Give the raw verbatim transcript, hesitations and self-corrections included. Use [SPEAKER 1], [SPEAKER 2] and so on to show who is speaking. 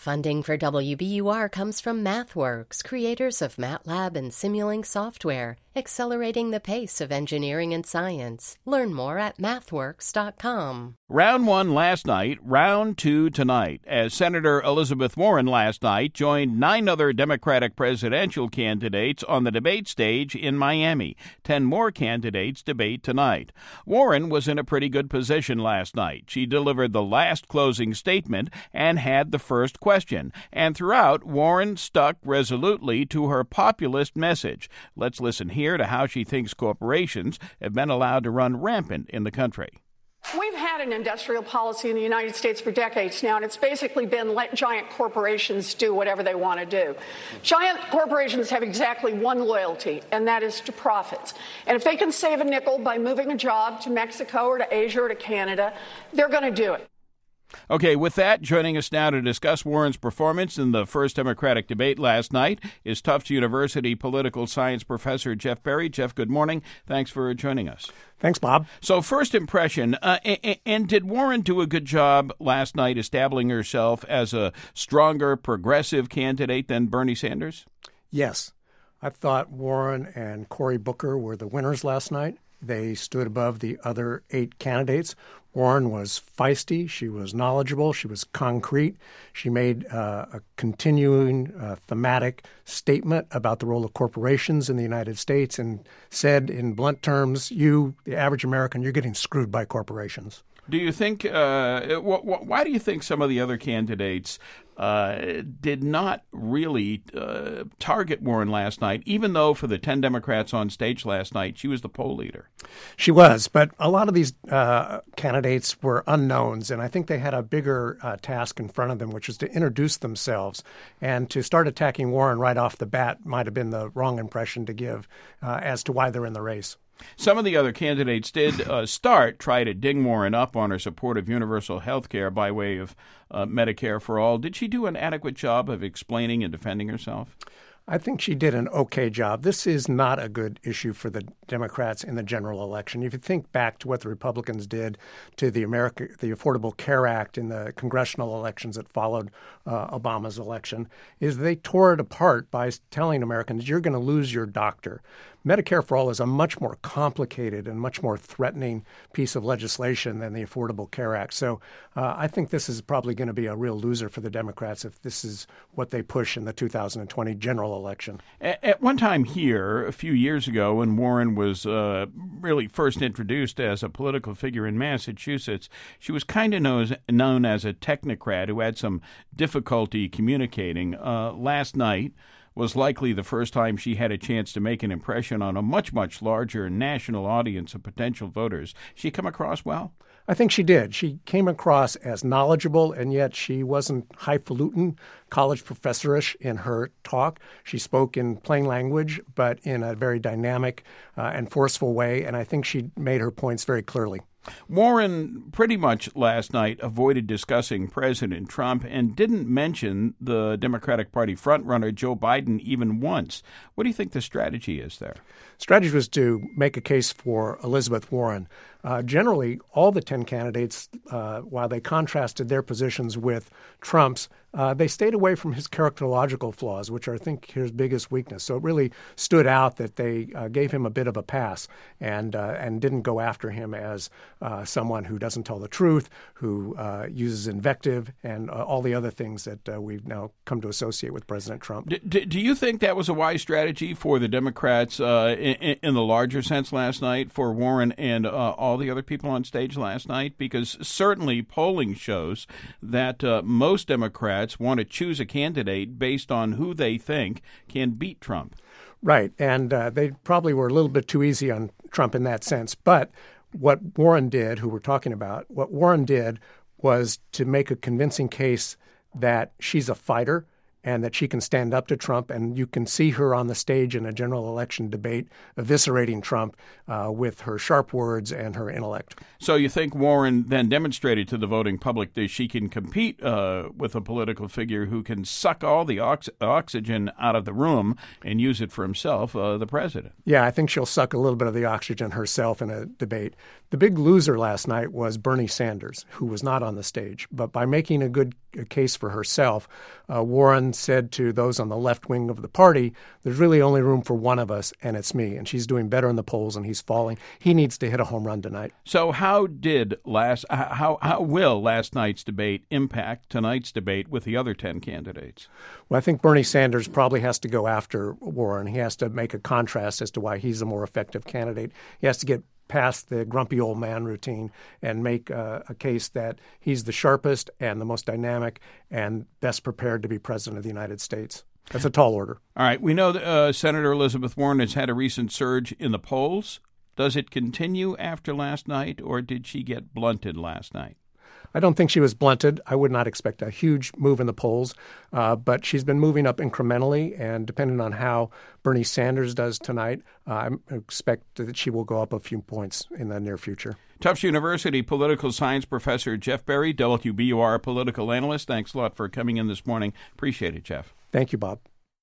[SPEAKER 1] Funding for W B U R comes from MathWorks, creators of MATLAB and Simulink software, accelerating the pace of engineering and science. Learn more at mathworks dot com.
[SPEAKER 2] Round one last night, round two tonight, as Senator Elizabeth Warren last night joined nine other Democratic presidential candidates on the debate stage in Miami. Ten more candidates debate tonight. Warren was in a pretty good position last night. She delivered the last closing statement and had the first question. And throughout, Warren stuck resolutely to her populist message. Let's listen here to how she thinks corporations have been allowed to run rampant in the country.
[SPEAKER 3] We've had an industrial policy in the United States for decades now, and it's basically been let giant corporations do whatever they want to do. Giant corporations have exactly one loyalty, and that is to profits. And if they can save a nickel by moving a job to Mexico or to Asia or to Canada, they're going to do it.
[SPEAKER 2] Okay, with that, joining us now to discuss Warren's performance in the first Democratic debate last night is Tufts University political science professor Jeff Berry. Jeff, good morning. Thanks for joining us.
[SPEAKER 4] Thanks, Bob.
[SPEAKER 2] So first impression, uh, and, and did Warren do a good job last night establishing herself as a stronger progressive candidate than Bernie Sanders?
[SPEAKER 4] Yes. I thought Warren and Cory Booker were the winners last night. They stood above the other eight candidates. Warren was feisty. She was knowledgeable. She was concrete. She made uh, a continuing uh, thematic statement about the role of corporations in the United States and said in blunt terms, you, the average American, you're getting screwed by corporations. Do
[SPEAKER 2] you think, uh, wh- wh- why do you think some of the other candidates uh, did not really uh, target Warren last night, even though for the ten Democrats on stage last night, she was the poll leader?
[SPEAKER 4] She was, but a lot of these uh, candidates were unknowns, and I think they had a bigger uh, task in front of them, which was to introduce themselves. And to start attacking Warren right off the bat might have been the wrong impression to give uh, as to why they're in the race.
[SPEAKER 2] Some of the other candidates did uh, start, try to ding Warren up on her support of universal health care by way of uh, Medicare for all. Did she do an adequate job of explaining and defending herself?
[SPEAKER 4] I think she did an okay job. This is not a good issue for the Democrats in the general election. If you think back to what the Republicans did to the America, the Affordable Care Act in the congressional elections that followed uh, Obama's election, is they tore it apart by telling Americans, you're going to lose your doctor. Medicare for All is a much more complicated and much more threatening piece of legislation than the Affordable Care Act. So uh, I think this is probably going to be a real loser for the Democrats if this is what they push in the two thousand twenty general election.
[SPEAKER 2] At, at one time here, a few years ago, when Warren was uh, really first introduced as a political figure in Massachusetts, she was kind of known, known as a technocrat who had some difficulty communicating. Uh, last night was likely the first time she had a chance to make an impression on a much, much larger national audience of potential voters. She come across well?
[SPEAKER 4] I think she did. She came across as knowledgeable, and yet she wasn't highfalutin, college professorish in her talk. She spoke in plain language, but in a very dynamic uh, and forceful way, and I think she made her points very clearly.
[SPEAKER 2] Warren pretty much last night avoided discussing President Trump and didn't mention the Democratic Party frontrunner Joe Biden even once. What do you think the strategy is there?
[SPEAKER 4] Strategy was to make a case for Elizabeth Warren. Uh, generally, all the ten candidates, uh, while they contrasted their positions with Trump's, uh, they stayed away from his characterological flaws, which are, I think, his biggest weakness. So it really stood out that they uh, gave him a bit of a pass and uh, and didn't go after him as uh, someone who doesn't tell the truth, who uh, uses invective, and uh, all the other things that uh, we've now come to associate with President Trump.
[SPEAKER 2] Do, do you think that was a wise strategy for the Democrats uh, in, in the larger sense last night, for Warren and uh, all the other people on stage last night? Because certainly polling shows that uh, most Democrats want to choose a candidate based on who they think can beat Trump.
[SPEAKER 4] Right. And uh, they probably were a little bit too easy on Trump in that sense. But what Warren did, who we're talking about, what Warren did was to make a convincing case that she's a fighter and that she can stand up to Trump. And you can see her on the stage in a general election debate eviscerating Trump uh, with her sharp words and her intellect.
[SPEAKER 2] So you think Warren then demonstrated to the voting public that she can compete uh, with a political figure who can suck all the ox- oxygen out of the room and use it for himself, uh, the president?
[SPEAKER 4] Yeah, I think she'll suck a little bit of the oxygen herself in a debate. The big loser last night was Bernie Sanders, who was not on the stage. But by making a good a case for herself. Uh, Warren said to those on the left wing of the party, there's really only room for one of us, and it's me. And she's doing better in the polls, and he's falling. He needs to hit a home run tonight.
[SPEAKER 2] So how did last how how will last night's debate impact tonight's debate with the other ten candidates?
[SPEAKER 4] Well, I think Bernie Sanders probably has to go after Warren. He has to make a contrast as to why he's a more effective candidate. He has to get past the grumpy old man routine and make uh, a case that he's the sharpest and the most dynamic and best prepared to be president of the United States. That's a tall order.
[SPEAKER 2] All right. We know that uh, Senator Elizabeth Warren has had a recent surge in the polls. Does it continue after last night, or did she get blunted last night?
[SPEAKER 4] I don't think she was blunted. I would not expect a huge move in the polls, uh, but she's been moving up incrementally, and depending on how Bernie Sanders does tonight, uh, I expect that she will go up a few points in the near future.
[SPEAKER 2] Tufts University political science professor Jeff Berry, W B U R political analyst, thanks a lot for coming in this morning. Appreciate it, Jeff.
[SPEAKER 4] Thank you, Bob.